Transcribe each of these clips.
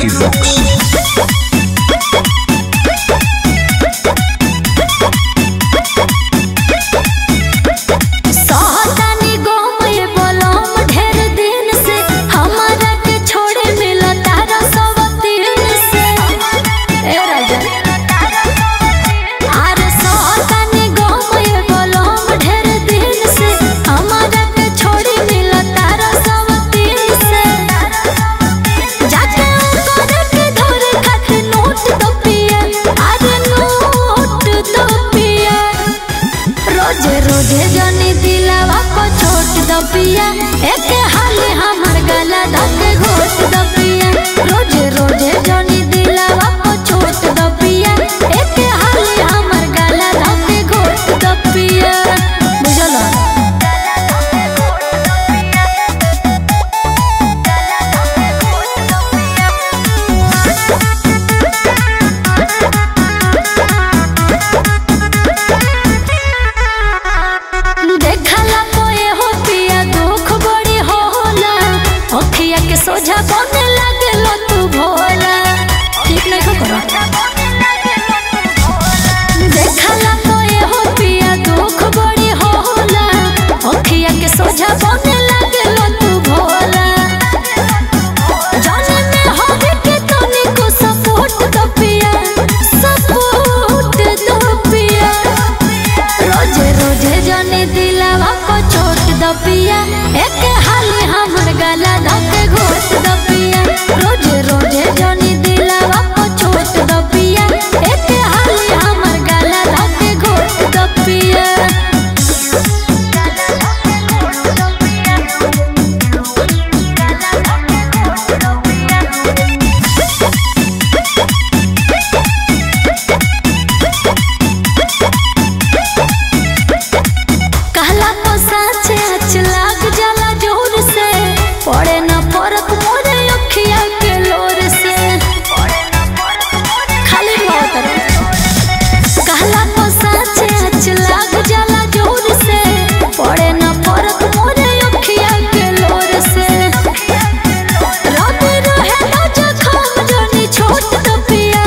Music Box. रोजे जनी दिलावा को छोट दपिया एक हाली हमर गला धक घोट दपिया रोजे रोजे जनी दिलावा को छोट दपिया एक हाली हमर गला धक घोट दपिया बुझलो सोझा बने लागलो तू भोला ठीक नहीं करो देखला तो ये हो पिया दुख बड़ी होला अखिया के सोझा बने लागलो तू भोला जाने में होवे के तनी को सपोर्ट दो पिया रोजे रोजे जाने दिलावा को छोट दो पिया एक हाली हमर गला धक घोट दपिया रोजे रोजे जनी दिलावा को छोट दपिया एक हाली हमर गला धक घोट दपिया कहला को साचे अच लाग जाला जोर से पड़े न फरक मोरे अखिया के लोर से खाली बात कहला को साचे अच लाग जाला जोर से पड़े न फरक मोरे अखिया के लोर से रात रहे न जखम जनी छोट दपिया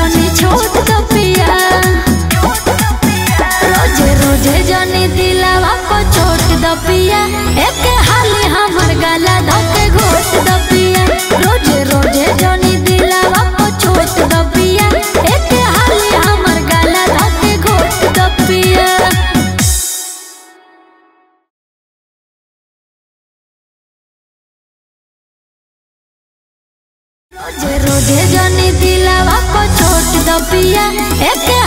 रोजे रोजे जनी दिलावा को छोट दपिया एक हाली हमर गला धक घोट दपिया रोजे रोजे जनी दिलावा को छोट दपिया एक हाली हमर गला धक घोट दपिया रोजे रोजे जनी दिलावा को छोट दपिया एक